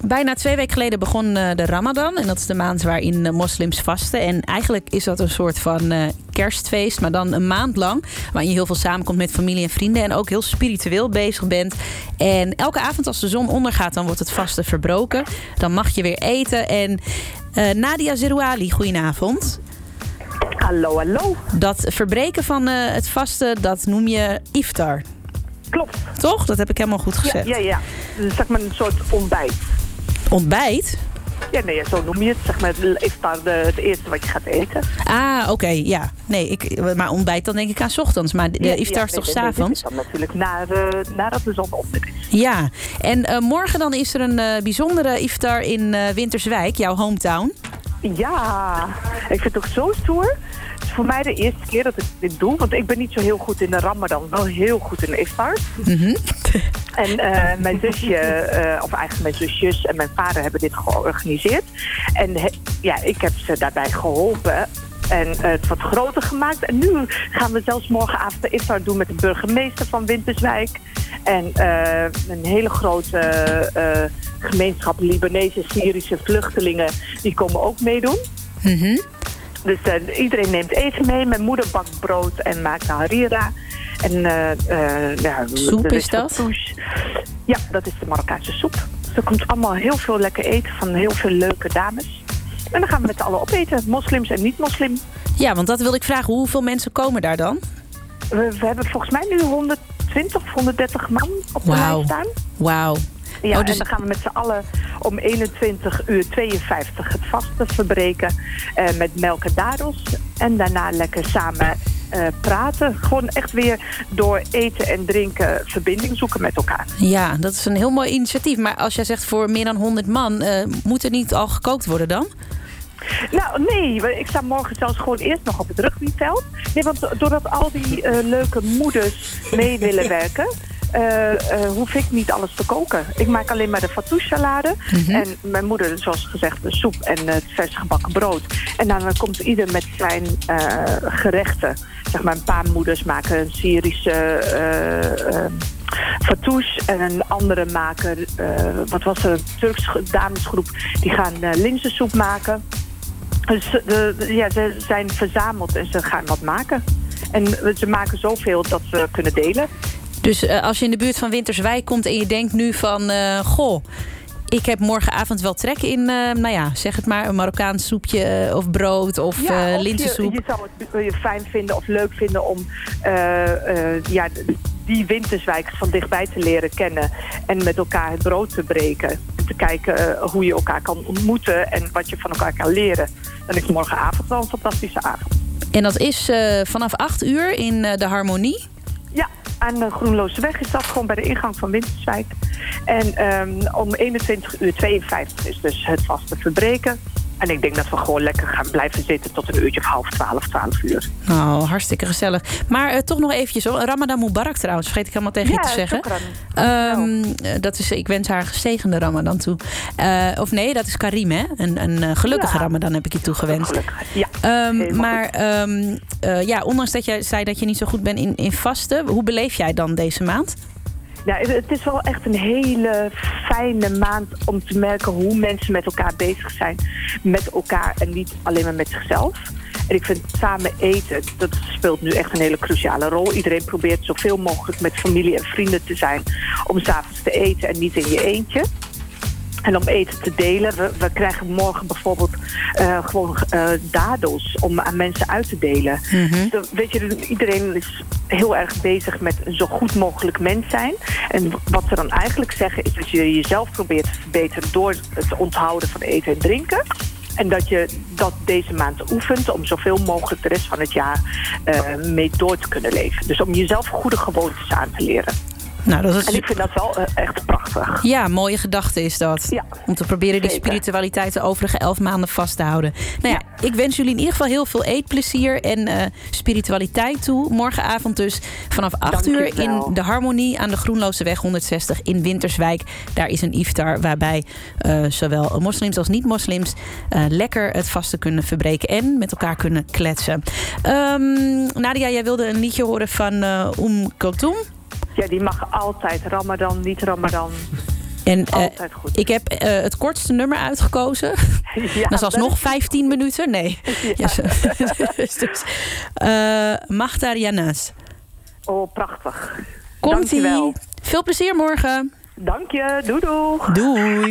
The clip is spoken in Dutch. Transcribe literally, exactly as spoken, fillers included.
Bijna twee weken geleden begon uh, de Ramadan. En dat is de maand waarin uh, moslims vasten. En eigenlijk is dat een soort van uh, kerstfeest, maar dan een maand lang. Waarin je heel veel samenkomt met familie en vrienden. En ook heel spiritueel bezig bent. En elke avond als de zon ondergaat, dan wordt het vasten verbroken. Dan mag je weer eten. En uh, Nadia Zerouali, goedenavond. Hallo, hallo. Dat verbreken van uh, het vasten, dat noem je iftar. Klopt. Toch? Dat heb ik helemaal goed gezegd. Ja, ja, ja. Dus zeg maar een soort ontbijt. Ontbijt? Ja, nee, zo noem je het. Zeg maar, iftar, de, het eerste wat je gaat eten. Ah, oké, okay, ja. Nee, ik, maar ontbijt, dan denk ik aan 's ochtends. Maar de ja, iftar ja, is toch nee, 's avonds? Nee, dan natuurlijk na, uh, nadat de zon onder is. Ja, en uh, morgen dan is er een uh, bijzondere iftar in uh, Winterswijk, jouw hometown. Ja, ik vind het ook zo stoer. Het is voor mij de eerste keer dat ik dit doe. Want ik ben niet zo heel goed in de Ramadan. Wel heel goed in de iftar. Mm-hmm. En uh, mijn zusje, uh, of eigenlijk mijn zusjes en mijn vader hebben dit georganiseerd. En he, ja, ik heb ze daarbij geholpen. En uh, het wat groter gemaakt. En nu gaan we zelfs morgenavond de iftar doen met de burgemeester van Winterswijk. En uh, een hele grote uh, gemeenschap Libanese, Syrische vluchtelingen. Die komen ook meedoen. Mm-hmm. Dus uh, iedereen neemt eten mee. Mijn moeder bakt brood en maakt harira. En, uh, uh, ja, soep is dat? Fatouche. Ja, dat is de Marokkaanse soep. Dus er komt allemaal heel veel lekker eten van heel veel leuke dames. En dan gaan we met z'n allen opeten. Moslims en niet-moslim. Ja, want dat wilde ik vragen. Hoeveel mensen komen daar dan? We, we hebben volgens mij nu honderdtwintig of honderddertig man op de wow. rij staan. Wauw. Ja, oh, dus... en dan gaan we met z'n allen om eenentwintig uur tweeënvijftig het vasten verbreken. Uh, met melk en dadels. En daarna lekker samen uh, praten. Gewoon echt weer door eten en drinken verbinding zoeken met elkaar. Ja, dat is een heel mooi initiatief. Maar als jij zegt voor meer dan honderd man, uh, moet er niet al gekookt worden dan? Nou, nee. Ik sta morgen zelfs gewoon eerst nog op het rugbyveld. Nee, want doordat al die uh, leuke moeders mee willen werken... Uh, uh, hoef ik niet alles te koken. Ik maak alleen maar de fatouche salade. Mm-hmm. En mijn moeder, zoals gezegd, de soep en het vers gebakken brood. En dan komt ieder met zijn uh, gerechten. Zeg maar, een paar moeders maken een Syrische uh, uh, fatouche. En een andere maken, uh, wat was er, een Turks damesgroep. Die gaan uh, linzensoep maken. Dus de, de, ja, ze zijn verzameld en ze gaan wat maken. En ze maken zoveel dat we kunnen delen. Dus uh, als je in de buurt van Winterswijk komt en je denkt nu van... Uh, goh, ik heb morgenavond wel trek in, uh, nou ja, zeg het maar... een Marokkaans soepje uh, of brood of, ja, uh, of linzensoep. Je, je zou het je fijn vinden of leuk vinden om uh, uh, ja, die Winterswijk van dichtbij te leren kennen... en met elkaar het brood te breken. En te kijken uh, hoe je elkaar kan ontmoeten en wat je van elkaar kan leren. Dan is morgenavond wel een fantastische avond. En dat is uh, vanaf acht uur in uh, de Harmonie? Ja, aan de Groenlooseweg is dat gewoon bij de ingang van Winterswijk. En um, om eenentwintig uur tweeënvijftig is dus het vaste verbreken. En ik denk dat we gewoon lekker gaan blijven zitten tot een uurtje of half twaalf, twaalf uur. Oh, hartstikke gezellig. Maar uh, toch nog eventjes hoor. Ramadan Mubarak trouwens, vergeet ik helemaal tegen ja, je te zeggen. Um, dat is, ik wens haar gezegende Ramadan toe. Uh, of nee, dat is Karim, hè? Een, een uh, gelukkige ja. Ramadan heb ik je toegewenst. Ja, um, maar um, uh, ja, ondanks dat jij zei dat je niet zo goed bent in, in vasten, hoe beleef jij dan deze maand? Ja, het is wel echt een hele fijne maand om te merken hoe mensen met elkaar bezig zijn. Met elkaar en niet alleen maar met zichzelf. En ik vind samen eten, dat speelt nu echt een hele cruciale rol. Iedereen probeert zoveel mogelijk met familie en vrienden te zijn om 's avonds te eten en niet in je eentje. En om eten te delen. We, we krijgen morgen bijvoorbeeld uh, gewoon uh, dadels om aan mensen uit te delen. Mm-hmm. Dus, weet je, iedereen is heel erg bezig met een zo goed mogelijk mens zijn. En wat ze dan eigenlijk zeggen is dat je jezelf probeert te verbeteren door het onthouden van eten en drinken. En dat je dat deze maand oefent om zoveel mogelijk de rest van het jaar uh, mee door te kunnen leven. Dus om jezelf goede gewoontes aan te leren. Nou, dat is... En ik vind dat wel uh, echt prachtig. Ja, mooie gedachte is dat. Ja, om te proberen die zeker. spiritualiteit de overige elf maanden vast te houden. Nou ja, ja, ik wens jullie in ieder geval heel veel eetplezier en uh, spiritualiteit toe. Morgenavond dus vanaf acht uur in de Harmonie aan de Groenlooseweg honderdzestig in Winterswijk. Daar is een iftar waarbij uh, zowel moslims als niet-moslims uh, lekker het vasten kunnen verbreken en met elkaar kunnen kletsen. Um, Nadia, jij wilde een liedje horen van uh, Oum Kulthum. Ja, die mag altijd. Ramadan, niet Ramadan. En uh, Altijd goed. ik heb uh, het kortste nummer uitgekozen. Ja, dat is alsnog is... vijftien minuten. Nee. Ja. dus, dus, uh, Magda Rianas. Oh, prachtig. Komt-ie. Veel plezier morgen. Dank je. Doei doei. Doei.